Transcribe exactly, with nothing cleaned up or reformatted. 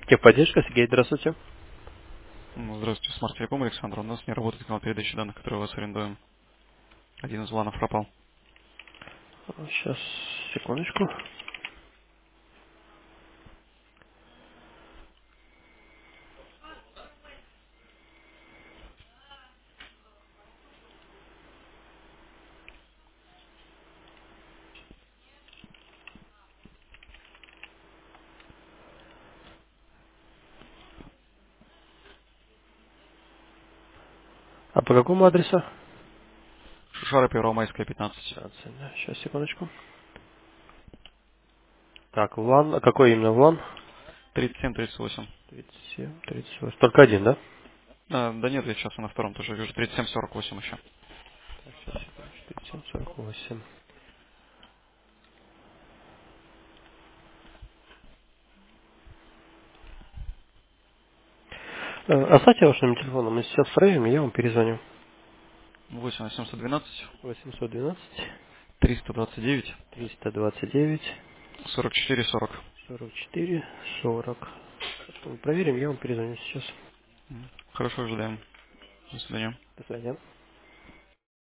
Техподдержка, Сергей, здравствуйте. Ну, Здравствуйте, Смарт Телеком, Александр. У нас не работает канал передачи данных, который у вас арендуем. Один из ланов пропал. Сейчас, секундочку. А по какому адресу? Шушара, Первомайская, пятнадцать. пятнадцать, да. Сейчас, секундочку. Так, ВЛАН. А какой именно ВЛАН? тридцать семь тридцать восемь. тридцать семь, тридцать восемь. Только один, да? А, да нет, я сейчас на втором тоже вижу. тридцать семь сорок восемь еще. Так, сейчас, секундочку. тридцать семь, сорок восемь. Э, Оставьте ваш номер телефона. Мы сейчас проверим, и я вам перезвоню. восемь восемьсот двенадцать восемьсот двенадцать, триста двадцать девять триста двадцать девять, сорок четыре сорок. сорок четыре, сорок. Проверим, я вам перезвоню сейчас. Хорошо, ожидаем. До свидания. До свидания.